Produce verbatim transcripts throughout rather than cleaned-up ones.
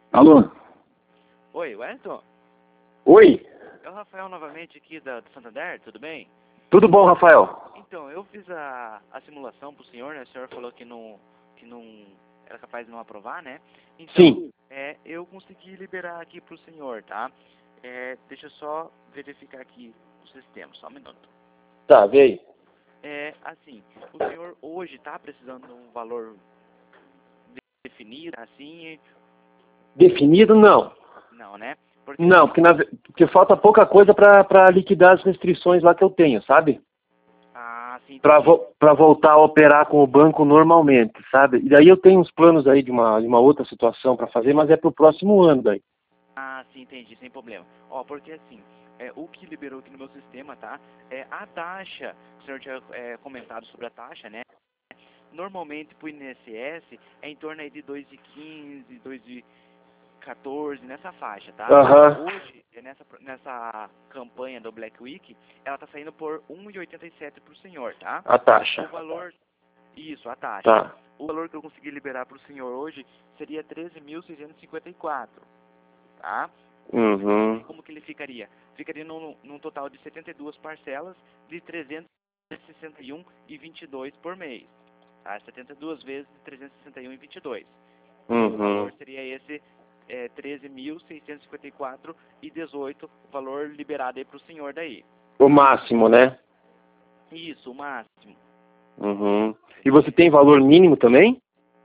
Alô? Oi, Wellington? Oi? É o Rafael novamente aqui da, do Santander, tudo bem? Tudo bom, Rafael? Então, eu fiz a, a simulação pro senhor, né? O senhor falou que não, que não era capaz de não aprovar, né? Então, Sim. É, eu consegui liberar aqui pro senhor, tá? É, deixa eu só verificar aqui o sistema, só um minuto. Tá, veio. É, assim, o senhor hoje tá precisando de um valor definido, assim? Definido, não. Não, né? Porque, Não, porque, na ve- porque falta pouca coisa para liquidar as restrições lá que eu tenho, sabe? ah, sim, Para entendi. vo para voltar a operar com o banco normalmente, sabe? E daí eu tenho uns planos aí de uma, de uma outra situação para fazer, mas é pro próximo ano daí. Ah, sim, entendi, sem problema. Ó, porque assim, é, o que liberou aqui no meu sistema, tá? É a taxa, o senhor tinha é, comentado sobre a taxa, né? Normalmente pro I N S S é em torno aí de dois e quinze, dois e quatorze, nessa faixa, tá? Aham. Hoje, é nessa, nessa campanha do Black Week, ela tá saindo por um e oitenta e sete pro senhor, tá? A O taxa. valor, isso, a taxa. Tá. O valor que eu consegui liberar pro senhor hoje seria treze mil seiscentos e cinquenta e quatro, tá? Uhum. Como que ele ficaria? Ficaria num, num total de setenta e duas parcelas de trezentos e sessenta e um e vinte e dois por mês. Tá? setenta e duas vezes trezentos e sessenta e um e vinte e dois. O Uhum. valor seria esse é, treze mil seiscentos e cinquenta e quatro e dezoito, o valor liberado aí para o senhor daí. O máximo, né? Isso, o máximo. Uhum. E você tem valor mínimo também?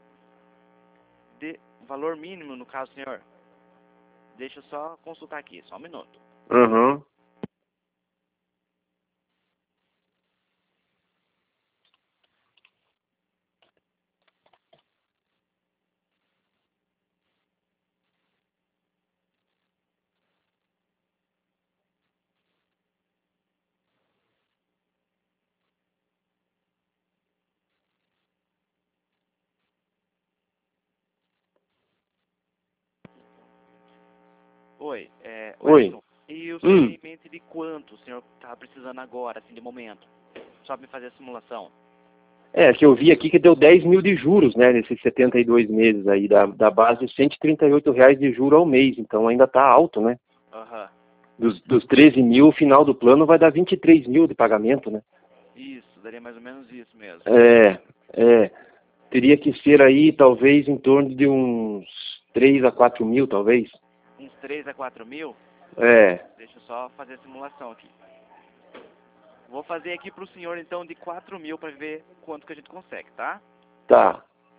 De valor mínimo, no caso, senhor. Deixa eu só consultar aqui, só um minuto. Uhum. Oi, é, Oi. Wellington, e o senhor Hum. tem em mente de quanto o senhor está precisando agora, assim, de momento? Só me fazer a simulação. É, que eu vi aqui que deu dez mil de juros, né, nesses setenta e dois meses aí, da, da base de cento e trinta e oito reais de juro ao mês, então ainda tá alto, né? Aham. Dos, dos treze mil, o final do plano vai dar vinte e três mil de pagamento, né? Isso, daria mais ou menos isso mesmo. É, é, teria que ser aí talvez em torno de uns três a quatro mil, talvez. Uns três a quatro mil? É, Deixa eu só fazer a simulação aqui. Vou fazer aqui pro senhor, então, de quatro mil para ver quanto que a gente consegue, tá? tá.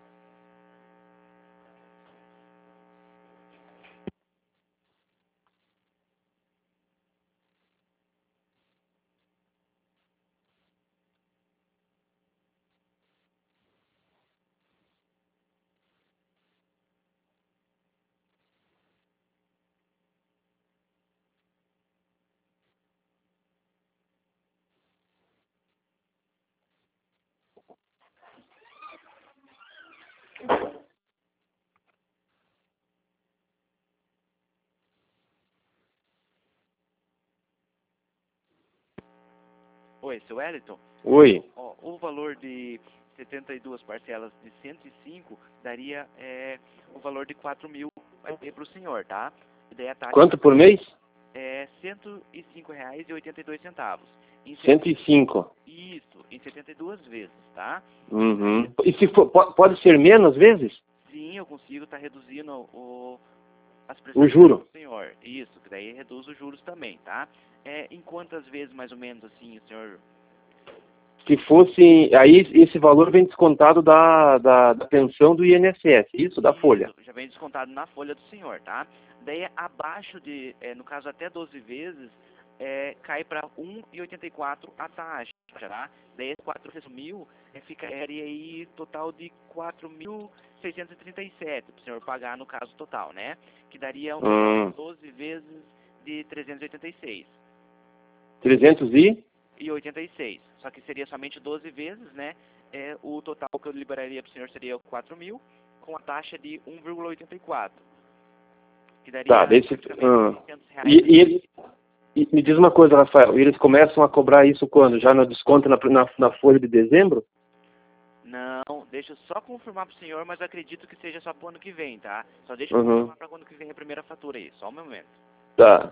Oi, seu Wellington? Oi. Ó, o valor de setenta e duas parcelas de cento e cinco daria é, o valor de quatro mil para o senhor, tá? E daí a taxa Quanto por mês? é cento e cinco reais e oitenta e dois centavos. Em cento e cinco. Isso, em setenta e duas vezes, tá? Uhum. E se for, po- pode ser menos vezes? Sim, eu consigo estar reduzindo o, as O prestações juro. do senhor. Isso, que daí reduz os juros também, tá? É, em quantas vezes, mais ou menos, assim, o senhor... Se fosse, aí esse valor vem descontado da, da, da pensão do I N S S, isso, da folha. Isso, já vem descontado na folha do senhor, tá? Daí, abaixo de, é, no caso, até doze vezes, é, cai para um e oitenta e quatro a taxa, tá? Daí, quatro mil, é, ficaria aí total de quatro mil seiscentos e trinta e sete para o senhor pagar no caso total, né? Que daria um total Hum. de doze vezes de trezentos e oitenta e seis. trezentos e? E oitenta e seis. Só que seria somente doze vezes, né? É, o total que eu liberaria para o senhor seria quatro mil, com a taxa de um vírgula oitenta e quatro. Que daria Tá, desse, praticamente hum. seiscentos reais. E, e, ele- e me diz uma coisa, Rafael, eles começam a cobrar isso quando? Já no desconto na, na, na folha de dezembro? Não, deixa eu só confirmar pro senhor, mas eu acredito que seja só pro ano que vem, tá? Só deixa eu Uhum. confirmar pra quando que vem a primeira fatura aí, só um momento. Tá.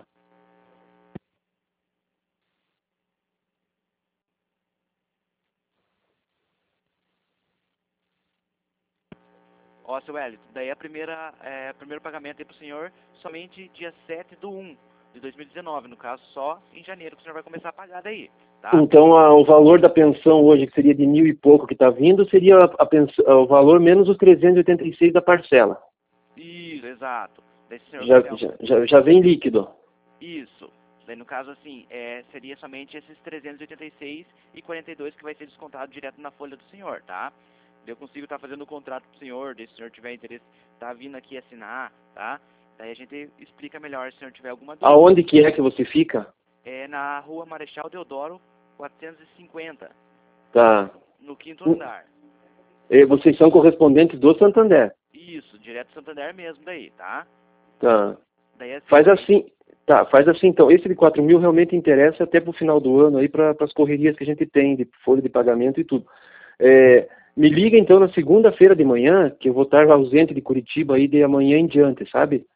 Ó, seu Hélio, daí a primeira, é, primeiro pagamento aí pro senhor somente dia sete do um de dois mil e dezenove, no caso só em janeiro que o senhor vai começar a pagar daí, tá? Então, a, o valor da pensão hoje, que seria de mil e pouco que está vindo, seria a, a pensão, o valor menos os trezentos e oitenta e seis da parcela. Isso, exato. Daí se o senhor Já, quiser... já, já, já vem líquido. Isso. Daí no caso assim, é, seria somente esses trezentos e oitenta e seis e quarenta e dois que vai ser descontado direto na folha do senhor, tá? Daí eu consigo estar fazendo o contrato pro senhor, daí se o senhor tiver interesse, tá vindo aqui assinar, tá? Daí a gente explica melhor se o senhor tiver alguma dúvida. Aonde que é que você fica? É na rua Marechal Deodoro, quatrocentos e cinquenta, Tá. no quinto andar. E vocês são correspondentes do Santander. Isso, direto do Santander mesmo daí, tá? Tá. Daí assim, Faz daí- assim. Tá, faz assim então. Esse de quatro mil realmente interessa até pro final do ano aí, para as correrias que a gente tem, de folha de pagamento e tudo. É, me liga então na segunda-feira de manhã, que eu vou estar ausente de Curitiba aí de amanhã em diante, sabe?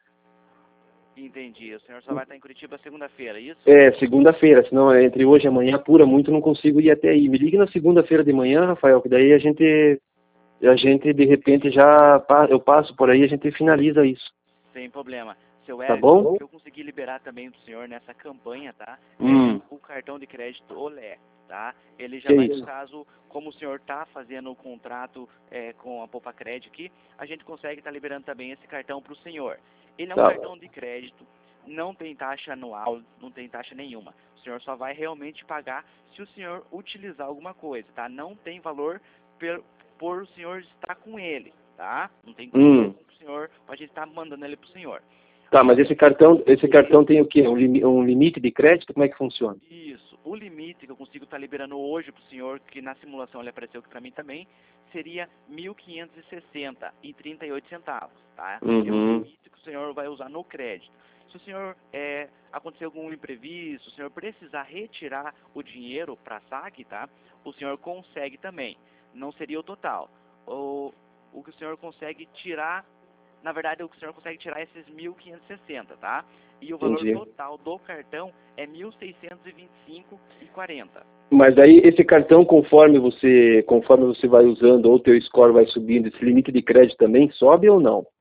Entendi. O senhor só vai estar em Curitiba segunda-feira, é isso? É, segunda-feira, senão é, entre hoje e amanhã apura muito, não consigo ir até aí. Me ligue na segunda-feira de manhã, Rafael, que daí a gente, a gente de repente já, pa- eu passo por aí e a gente finaliza isso. Sem problema. Seu Tá Hélio, bom? o que eu consegui liberar também do senhor nessa campanha, tá? Hum, É o cartão de crédito Olé, tá? Ele já que vai, isso? no caso, como o senhor tá fazendo o contrato é, com a Poupa Crédito aqui, a gente consegue estar liberando também esse cartão para o senhor. Ele é um Tá. cartão de crédito, não tem taxa anual, não tem taxa nenhuma. O senhor só vai realmente pagar se o senhor utilizar alguma coisa, tá? Não tem valor per, por o senhor estar com ele, tá? Não tem custo Hum. o senhor, a gente estar mandando ele para o senhor. Tá, mas esse cartão, esse cartão tem o quê? Um, limi- um limite de crédito? Como é que funciona? Isso. O limite que eu consigo estar liberando hoje para o senhor, que na simulação ele apareceu aqui para mim também, seria mil quinhentos e sessenta e trinta e oito centavos, tá? É o Uhum. limite que o senhor vai usar no crédito. Se o senhor é, acontecer algum imprevisto, o senhor precisar retirar o dinheiro para a S A C, tá? O senhor consegue também. Não seria o total. O, o que o senhor consegue tirar, na verdade, o que o senhor consegue tirar é esses mil quinhentos e sessenta, tá? E o valor Entendi. total do cartão é mil seiscentos e vinte e cinco e quarenta. Mas aí esse cartão, conforme você, conforme você vai usando ou o teu score vai subindo, esse limite de crédito também sobe ou não?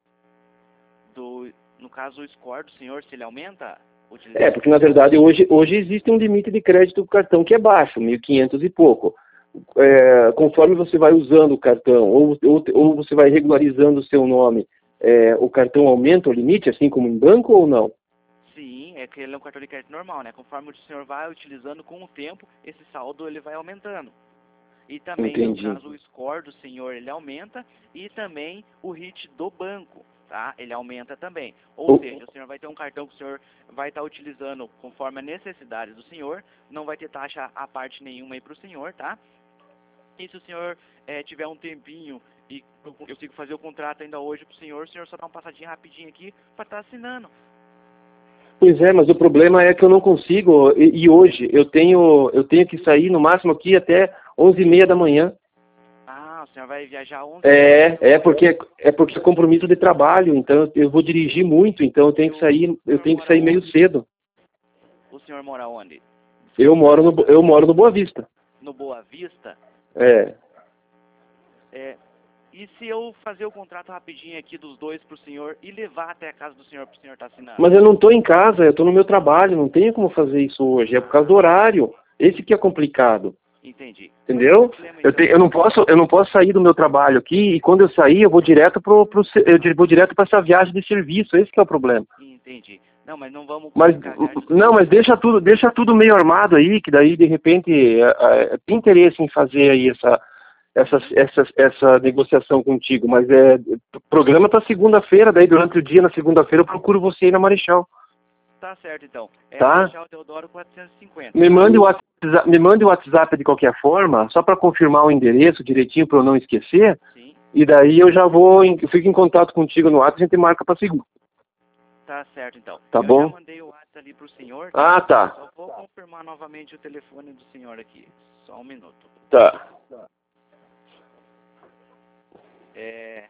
Do, no caso, o score do senhor, se ele aumenta? É, porque na verdade hoje, hoje existe um limite de crédito do cartão que é baixo, mil e quinhentos e pouco. É, conforme você vai usando o cartão ou, ou, ou você vai regularizando o seu nome, é, o cartão aumenta o limite, assim como em banco ou não? Sim, é que ele é um cartão de crédito normal, né? Conforme o senhor vai utilizando com o tempo, esse saldo ele vai aumentando. E também, Entendi. no caso, o score do senhor, ele aumenta, e também o hit do banco, tá? Ele aumenta também. Ou O- seja, o senhor vai ter um cartão que o senhor vai estar utilizando conforme a necessidade do senhor, não vai ter taxa à parte nenhuma aí para o senhor, tá? E se o senhor eh, tiver um tempinho e eu eu consigo fazer o contrato ainda hoje para o senhor, o senhor só dá uma passadinha rapidinho aqui para estar assinando. Pois é, mas o problema é que eu não consigo, e, e hoje eu tenho, eu tenho que sair no máximo aqui até onze e meia da manhã. Ah, o senhor vai viajar onze É, é porque é porque é compromisso de trabalho, então eu eu vou dirigir muito, então eu tenho que sair, eu tenho que sair meio cedo. O senhor mora onde? Eu moro no, eu moro no Boa Vista. No Boa Vista? É. É, e se eu fazer o contrato rapidinho aqui dos dois pro senhor e levar até a casa do senhor pro senhor estar assinando? Mas eu não estou em casa, eu estou no meu trabalho, não tenho como fazer isso hoje, é por causa do horário. Esse que é complicado. Entendi. Entendeu? Não tem problema, Eu, então. te, eu não posso, eu não posso sair do meu trabalho aqui e quando eu sair eu vou direto pro, pro se- eu di- vou direto para essa viagem de serviço. Esse que é o problema. Entendi. Não, mas não vamos Mas complicar a viagem do não, senhor. mas deixa tudo, deixa tudo meio armado aí, que daí de repente é, é, tem interesse em fazer aí essa essa essa, essa negociação contigo. Mas é programa para segunda-feira, daí durante o dia na segunda-feira eu procuro você aí na Marechal. Tá certo, então. É Tá? Marechal Deodoro quatrocentos e cinquenta. Me tá? mande o WhatsApp, me mande o WhatsApp de qualquer forma, só para confirmar o endereço direitinho para eu não esquecer. Sim. E daí eu já vou, em- eu fico em contato contigo no WhatsApp e a gente marca para segunda. Tá certo, então. Tá eu bom? já mandei o WhatsApp ali pro senhor, tá? Ah, tá. Só vou confirmar novamente o telefone do senhor aqui. Só um minuto. Tá. É,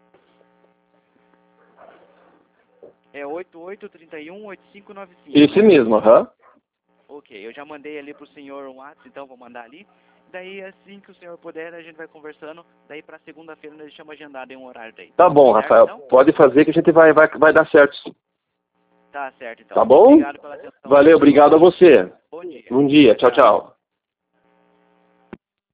é oito oito três um oito cinco nove cinco. Esse mesmo, aham. Uhum. Ok, eu já mandei ali pro senhor um WhatsApp, então vou mandar ali. Daí assim que o senhor puder, a gente vai conversando. Daí pra segunda-feira nós deixamos agendado em um horário daí. Tá bom, certo, Rafael. Então? Pode fazer que a gente vai, vai, vai dar certo sim. Tá certo, então. Tá bom? Obrigado pela atenção. Valeu, obrigado a você. Bom dia. Bom dia, tchau, tchau.